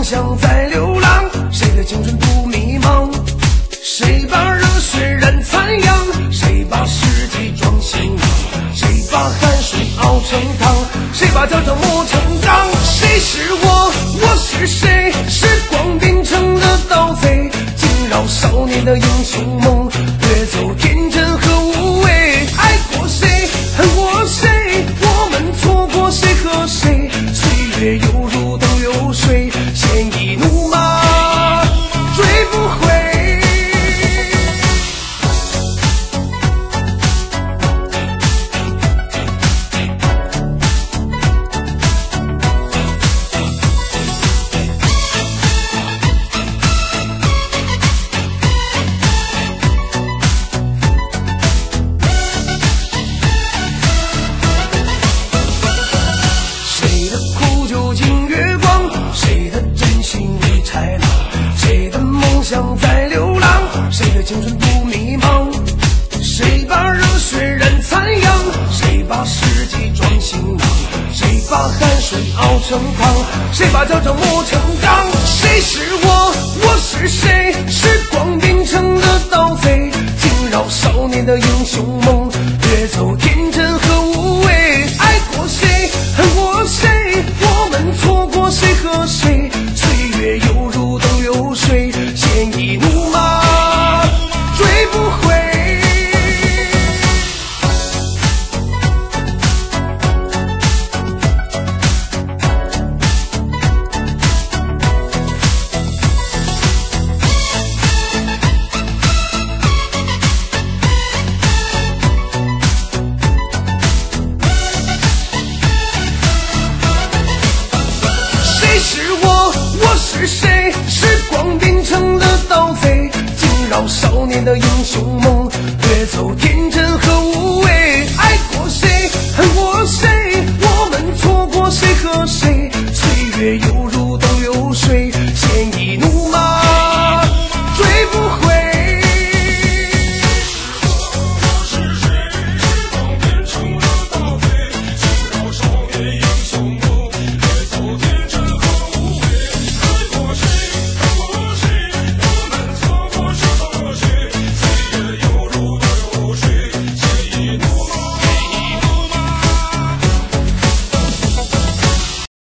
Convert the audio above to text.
想在流浪，谁的青春不迷茫？谁把热血染残阳？谁把世纪装行囊？谁把汗水熬成汤？谁把骄傲磨成钢？谁是我？我是谁？时光变成的盗贼，惊扰少年的英雄梦，掠走天真和无畏。爱过谁？恨过谁？我们错过谁和谁？岁月犹如东流水，鲜衣怒马追不回。谁的苦酒敬月光？谁的真心为豺狼？谁的梦想在流浪？谁的青春不迷茫？谁把热血染残阳？谁把世纪装行囊？谁把汗水熬成汤？谁把骄傲磨成钢？谁是我？我是谁？时光变成的盗贼，惊扰少年的英雄梦，掠走天真和无畏。爱过谁？恨过谁？我们错过谁和谁？岁月犹如东流水，鲜衣怒马追不回。谁是我？我是谁？时光变成的盗贼，惊扰少年的英雄梦，掠走天真和无畏。爱过谁？恨过谁？我们错过谁和谁？岁月犹